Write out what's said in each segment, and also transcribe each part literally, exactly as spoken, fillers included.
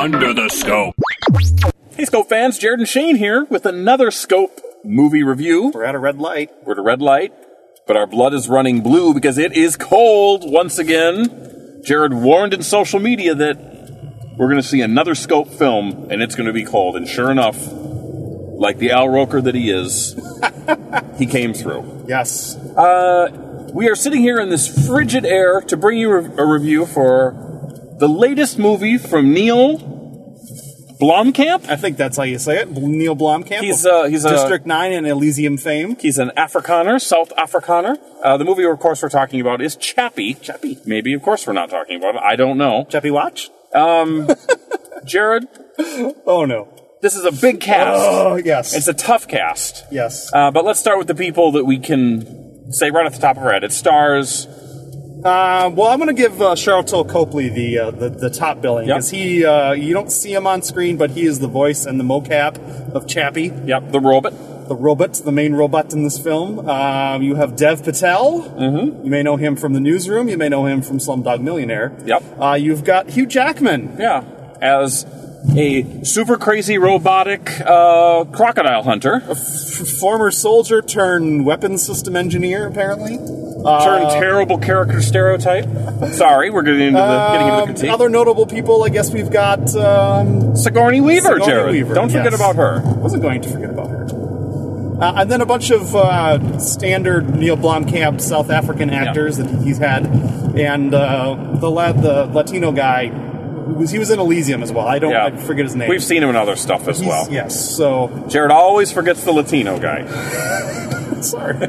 Under the Scope. Hey, Scope fans, Jared and Shane here with another Scope movie review. We're at a red light. We're at a red light, but our blood is running blue because it is cold once again. Jared warned in social media that we're going to see another Scope film, and it's going to be cold. And sure enough, like the Al Roker that he is, he came through. Yes. Uh, we are sitting here in this frigid air to bring you a review for the latest movie from Neil Blomkamp. I think that's how you say it. Neil Blomkamp. He's uh, he's District a, nine and Elysium fame. He's an Afrikaner, South Afrikaner. Uh, the movie, of course, we're talking about is Chappie. Chappie. Maybe, of course, we're not talking about it. I don't know. Chappie Watch? Um, Jared. Oh, no. This is a big cast. Oh, yes. It's a tough cast. Yes. Uh, but let's start with the people that we can say right off the top of our head. It stars... Uh, well, I'm going to give uh, Charlton Copley the, uh, the the top billing because Yep. he uh, you don't see him on screen, but he is the voice and the mocap of Chappie. Yep, the robot. The robot, the main robot in this film. Um, you have Dev Patel. Mm-hmm. You may know him from The Newsroom. You may know him from Slumdog Millionaire. Yep. Uh, you've got Hugh Jackman. Yeah, as a super crazy robotic uh, crocodile hunter. F- former soldier turned weapons system engineer, apparently. Uh, Turned terrible character stereotype. Sorry, we're getting into the getting into the um, critique. Other notable people, I guess we've got um, Sigourney Weaver, Sigourney Jared. Weaver, Don't forget yes. about her. Wasn't going to forget about her. Uh, and then a bunch of uh, standard Neil Blomkamp South African actors Yeah. that he's had, and uh, the lad, the Latino guy, who was he was in Elysium as well. I don't Yeah. I forget his name. We've seen him in other stuff as He's- well. Yes. So Jared always forgets the Latino guy. sorry.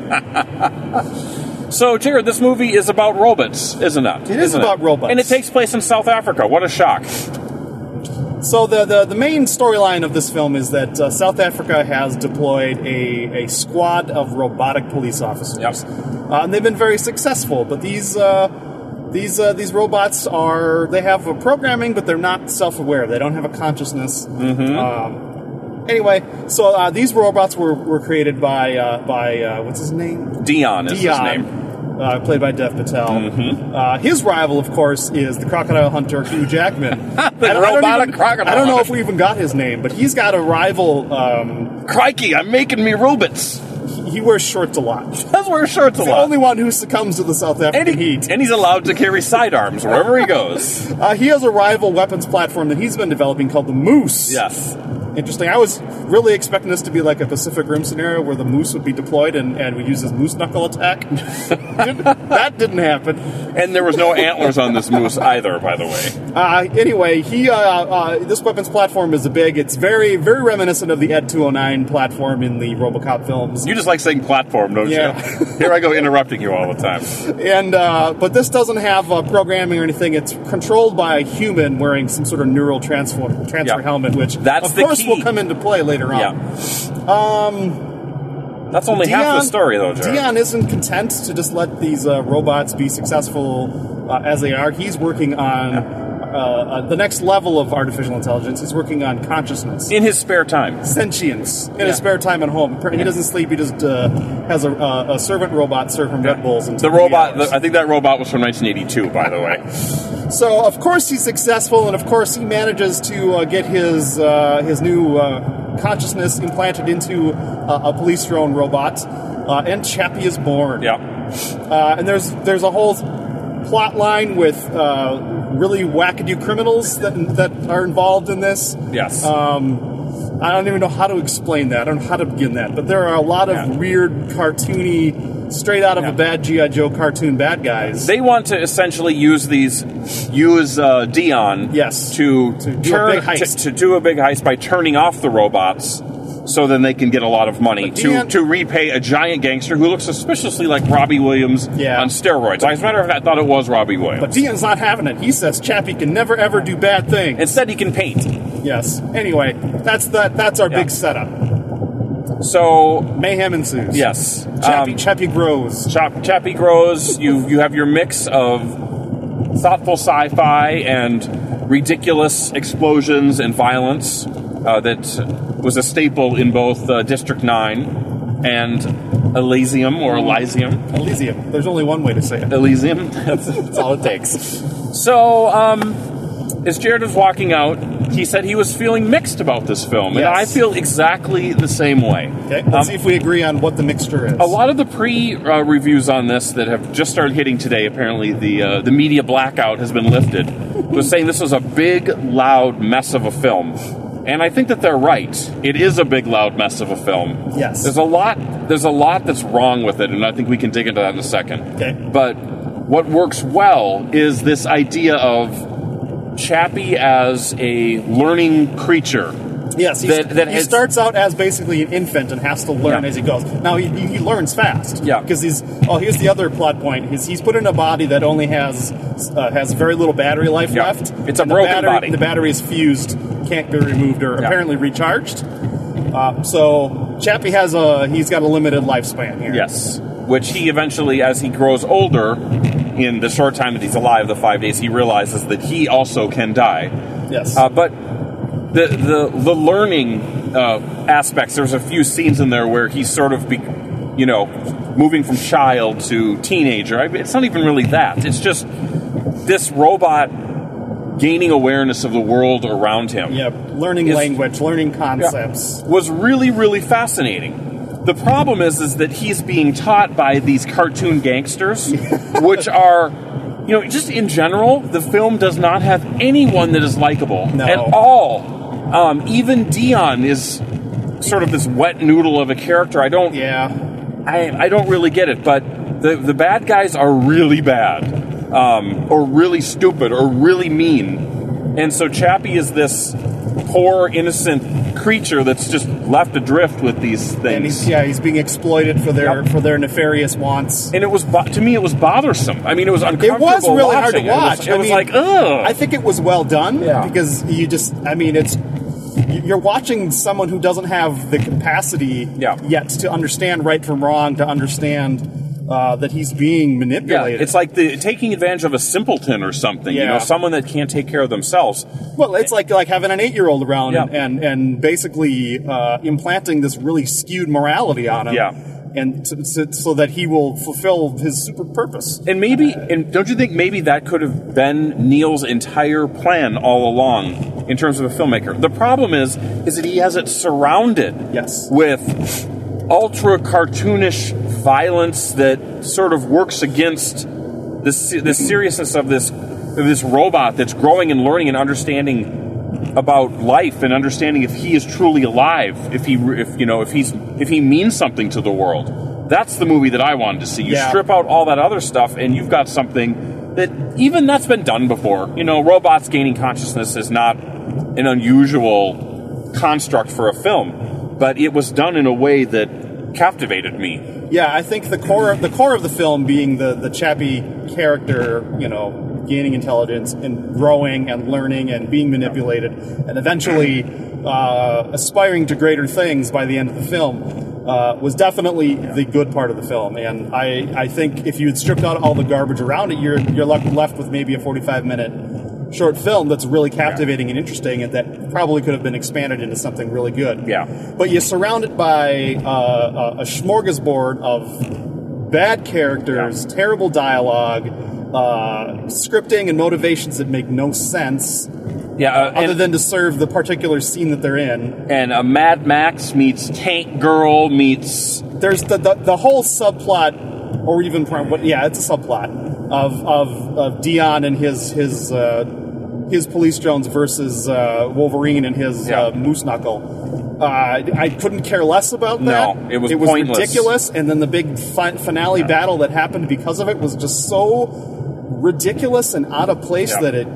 So, Jared, this movie is about robots, isn't it? It is Isn't about robots. And it takes place in South Africa. What a shock. So the, the, the main storyline of this film is that uh, South Africa has deployed a, a squad of robotic police officers, Yep. uh, and they've been very successful. But these uh, these uh, these robots are they have a programming, but they're not self-aware. They don't have a consciousness. Mm-hmm. Um, anyway, so uh, these robots were, were created by uh, by uh, what's his name? Dion is Dion. his name. Uh, played by Dev Patel. Mm-hmm. Uh, his rival, of course, is the crocodile hunter Hugh Jackman. The I don't- I don't robotic even- crocodile I don't know hunter. if we even got his name, but he's got a rival. Um, Crikey, I'm making me robots. he wears shorts a lot. That's wear shorts a The lot. only one who succumbs to the South and, African he, heat. and he's allowed to carry sidearms wherever he goes. Uh, he has a rival weapons platform that he's been developing called the Moose. Yes. Interesting. I was really expecting this to be like a Pacific Rim scenario where the Moose would be deployed and, and we use his moose knuckle attack. Didn't- that didn't happen. And there was no antlers on this moose either, by the way. Uh, anyway, he uh, uh, this weapons platform is a big. It's very very reminiscent of the Ed two oh nine platform in the RoboCop films. You just like saying platform, don't Yeah. you? Here I go interrupting you all the time. And uh, but this doesn't have uh, programming or anything. It's controlled by a human wearing some sort of neural transfer transfer Yeah. helmet, which That's of the course key. will come into play later on. Yeah. Um, That's only half the Dion- story, though, Jared. Dion isn't content to just let these uh, robots be successful uh, as they are. He's working on uh, uh, the next level of artificial intelligence. He's working on consciousness. In his spare time. Sentience in Yeah. his spare time at home. He doesn't sleep. He just uh, has a, uh, a servant robot serve him Red Bulls. The until robot, hours. the, I think that robot was from nineteen eighty-two, by the way. So of course he's successful, and of course he manages to uh, get his uh, his new uh, consciousness implanted into uh, a police drone robot, uh, and Chappie is born. Yeah. Uh, and there's there's a whole plot line with uh, really wackadoo criminals that that are involved in this. Yes. Um, I don't even know how to explain that. I don't know how to begin that. But there are a lot of Yeah. weird, cartoony, straight out of Yeah. a bad G I. Joe cartoon bad guys. They want to essentially use these, use uh, Dion Yes. to, To do a turn, big heist. To, to do a big heist by turning off the robots so then they can get a lot of money But to, Dion- to repay a giant gangster who looks suspiciously like Robbie Williams Yeah. on steroids. As a matter of fact, I thought it was Robbie Williams. But Dion's not having it. He says Chappie can never ever do bad things. Instead, he can paint. Yes. Anyway, that's that. That's our Yeah. big setup. So, Mayhem ensues. yes. Chappie, Um, Chappie grows. Chap- Chappie grows. You you have your mix of thoughtful sci-fi and ridiculous explosions and violence uh, that was a staple in both uh, District nine and Elysium or Elysium. Elysium. There's only one way to say it. Elysium. That's, that's all it takes. So, um, as Jared was walking out, he said he was feeling mixed about this film, and Yes. I feel exactly the same way. Okay, let's Um, see if we agree on what the mixture is. A lot of the pre-reviews on this that have just started hitting today, apparently the uh, the media blackout has been lifted, was saying this was a big, loud mess of a film. And I think that they're right. It is a big, loud mess of a film. Yes. There's a lot. There's a lot that's wrong with it, and I think we can dig into that in a second. Okay. But what works well is this idea of Chappie as a learning creature. Yes, he's, that, that he has, starts out as basically an infant and has to learn Yeah. as he goes. Now, he, he learns fast. Yeah. Because he's... Oh, here's the other plot point. He's, he's put in a body that only has uh, has very little battery life Yeah. left. It's a and the broken battery, body. The battery is fused, can't be removed or Yeah. apparently recharged. Uh, so, Chappie has a... He's got a limited lifespan here. Yes. Which he eventually, as he grows older, in the short time that he's alive, the five days, he realizes that he also can die. Yes. Uh, but the the the learning uh, aspects, there's a few scenes in there where he's sort of, be, you know, moving from child to teenager. I mean, it's not even really that. It's just this robot gaining awareness of the world around him. yeah, learning is- language, learning concepts. Was really, really fascinating. The problem is, is that he's being taught by these cartoon gangsters, which are, you know, just in general, the film does not have anyone that is likable No. at all. Um, even Dion is sort of this wet noodle of a character. I don't, Yeah. I, I don't really get it. But the the bad guys are really bad, um, or really stupid, or really mean, and so Chappie is this poor, innocent creature that's just left adrift with these And things. he's, yeah, he's being exploited for their Yep. for their nefarious wants. And it was bo- to me, it was bothersome. I mean, it was It uncomfortable. was really hard to watching. It was- watch. It I was, mean, like, ugh. I think it was well done Yeah. because you just, I mean, it's you're watching someone who doesn't have the capacity Yeah. yet to understand right from wrong, to understand uh, that he's being Yeah, manipulated. it's like the taking advantage of a simpleton or something. You Yeah. know, someone that can't take care of themselves. well, it's like like having an eight year old around Yeah. and, and and basically uh, implanting this really skewed morality on him. Yeah. And to, to, so that he will fulfill his super purpose. And maybe, and don't you think maybe that could have been Neil's entire plan all along in terms of a filmmaker? The problem is, is that he has it surrounded Yes. with ultra cartoonish violence that sort of works against the se- the seriousness of this of this robot that's growing and learning and understanding about life and understanding if he is truly alive, if he if you know if he's if he means something to the world. That's the movie that I wanted to see. You Yeah. strip out all that other stuff and you've got something that even that's been done before. You know, robots gaining consciousness is not an unusual construct for a film, but it was done in a way that captivated me. Yeah, I think the core the core of the film being the the Chappie character, you know, gaining intelligence and growing and learning and being manipulated, and eventually uh, aspiring to greater things by the end of the film, uh, was definitely the good part of the film. And I, I think if you had stripped out all the garbage around it, you're you're left left with maybe a forty-five minute short film that's really captivating and interesting, and that probably could have been expanded into something really good. Yeah. But you're surrounded by uh, a, a smorgasbord of bad characters, Yeah. terrible dialogue, uh, scripting and motivations that make no sense, Yeah, uh, other and, than to serve the particular scene that they're in. and a Mad Max meets Tank Girl meets There's the the, the whole subplot, or even prim- what? Yeah, it's a subplot of of, of Dion and his his uh, his police drones versus uh, Wolverine and his Yeah. uh, moose knuckle. Uh, I couldn't care less about that. No, it was it was pointless. ridiculous, and then the big fi- finale Yeah. battle that happened because of it was just so ridiculous and out of place Yeah. that it.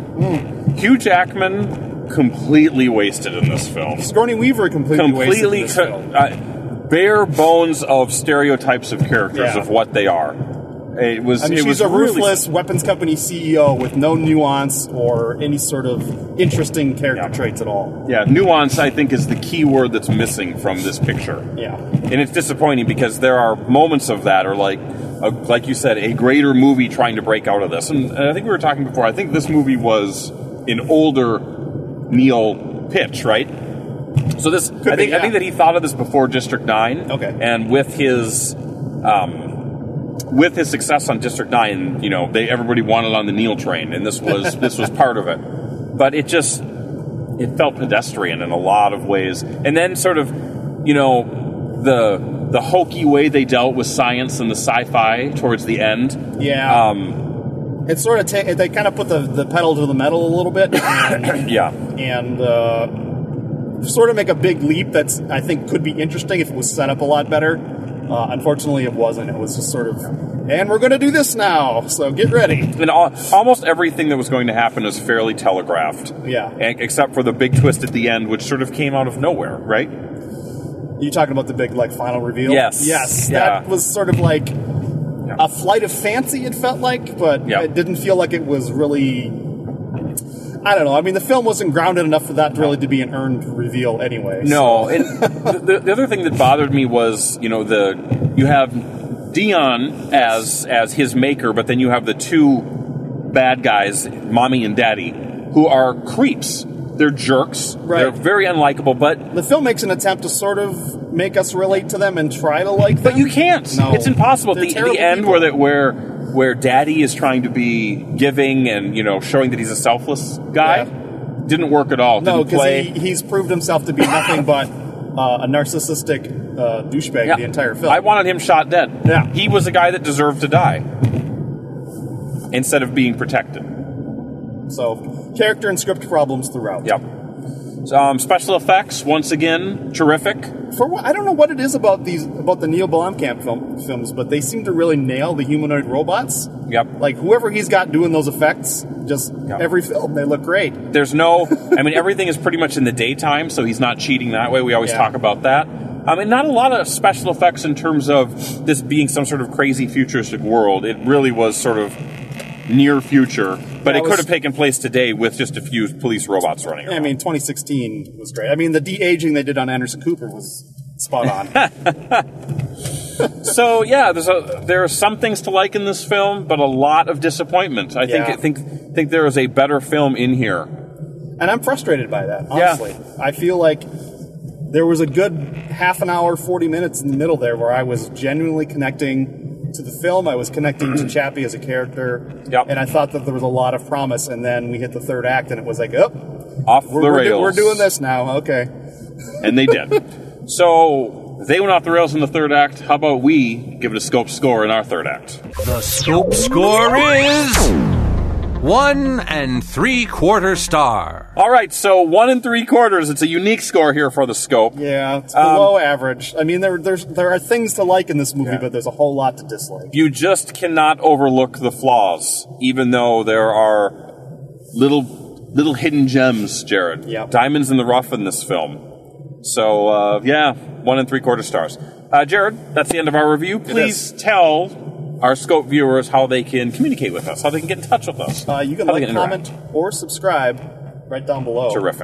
Hugh Jackman completely wasted in this film. Sigourney Weaver completely, Completely wasted co- this film. uh, bare bones of stereotypes of characters Yeah. of what they are. It was. I mean, it she's was a really- ruthless weapons company C E O with no nuance or any sort of interesting character Yeah. traits at all. Yeah, nuance, I think, is the key word that's missing from this picture. Yeah. And it's disappointing because there are moments of that, or like, a, like you said, a greater movie trying to break out of this. And, and I think we were talking before. I think this movie was an older Neil pitch, right? So this, I be, think, I yeah. think that he thought of this before District Nine. Okay. And with his, um, with his success on District Nine, you know, they everybody wanted on the Neil train, and this was this was part of it. But it just it felt pedestrian in a lot of ways. And then sort of, you know, the the hokey way they dealt with science and the sci-fi towards the end. Yeah. Um, it's sort of, ta- they kind of put the, the pedal to the metal a little bit. And, yeah. And uh, sort of make a big leap that's, I think, could be interesting if it was set up a lot better. Uh, unfortunately, it wasn't. It was just sort of, and we're going to do this now, so get ready. And all, almost everything that was going to happen was fairly telegraphed. Yeah. And, except for the big twist at the end, which sort of came out of nowhere, right? You talking about the big, like, final reveal? Yes. Yes. Yeah. That was sort of like Yeah. a flight of fancy, it felt like, but Yeah. it didn't feel like it was really... I don't know. I mean, the film wasn't grounded enough for that really to be an earned reveal anyway. No. And the, the other thing that bothered me was, you know, the you have Dion as as his maker, but then you have the two bad guys, Mommy and Daddy, who are creeps. They're jerks. Right. They're very unlikable, but The film makes an attempt to sort of make us relate to them and try to like them. but you can't. No. It's impossible. They're The, terrible the end people. where that where where Daddy is trying to be giving and, you know, showing that he's a selfless guy Yeah. didn't work at all. No, Didn't because play. he, he's proved himself to be nothing but uh, a narcissistic uh, douchebag Yeah. the entire film. I wanted him shot dead. Yeah. He was a guy that deserved to die instead of being protected. So, character and script problems throughout. Yep. Um, special effects, once again, terrific. For what, I don't know what it is about these about the Neil Blomkamp film, films, but they seem to really nail the humanoid robots. Yep. Like whoever he's got doing those effects, just Yep. every film they look great. There's no, I mean, everything is pretty much in the daytime, so he's not cheating that way. We always Yeah. talk about that. I mean, not a lot of special effects in terms of this being some sort of crazy futuristic world. It really was sort of near future, but Yeah, it it could was- have taken place today with just a few police robots running around. I mean, twenty sixteen was great. I mean, the de-aging they did on Anderson Cooper was spot on. So yeah, there's a, there are some things to like in this film, but a lot of disappointment. I think Yeah. I think think there is a better film in here. And I'm frustrated by that, honestly. I feel like there was a good half an hour, forty minutes in the middle there where I was genuinely connecting to the film. I was connecting to Chappie as a character. Yep. And I thought that there was a lot of promise. And then we hit the third act and it was like, oh, Off we're, the we're, rails. do- we're doing this now. Okay. And they did. So they went off the rails in the third act. How about we give it a scope score in our third act? The scope score is one and three quarter star. All right, so one and three quarters. It's a unique score here for the scope. Yeah, it's Um, below average. I mean, there there's there are things to like in this movie, Yeah. but there's a whole lot to dislike. You just cannot overlook the flaws, even though there are little little hidden gems, Jared. Yep. Diamonds in the rough in this film. So, uh, yeah, one and three quarter stars. Uh, Jared, that's the end of our review. Please tell our Scope viewers how they can communicate with us, how they can get in touch with us. Uh, you can how they like, interact. comment, or subscribe right down below. Terrific.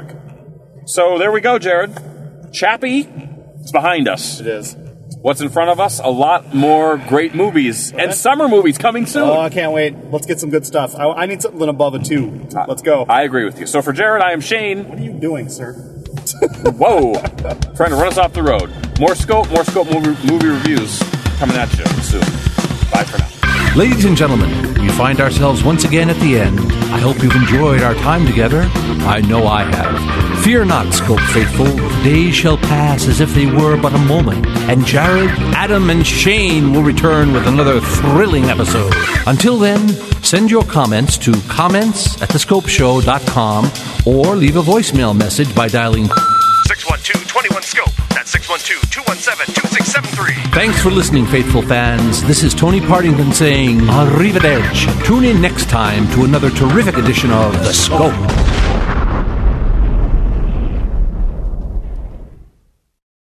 So there we go, Jared. Chappie is behind us. It is. What's in front of us? A lot more great movies and summer movies coming soon. Oh, I can't wait. Let's get some good stuff. I, I need something above a two. Let's go. I agree with you. So for Jared, I am Shane. What are you doing, sir? Whoa. Trying to run us off the road. More Scope, more Scope movie, movie reviews coming at you soon. Bye for now. Ladies and gentlemen, we find ourselves once again at the end. I hope you've enjoyed our time together. I know I have. Fear not, Scope faithful. The days shall pass as if they were but a moment, and Jared, Adam, and Shane will return with another thrilling episode. Until then, send your comments to comments at the scope show dot com or leave a voicemail message by dialing six one two, two one, scope. That's six one two, two one seven, two six seven three. Thanks for listening, faithful fans. This is Tony Partington saying arrivederci. Tune in next time to another terrific edition of The Scope.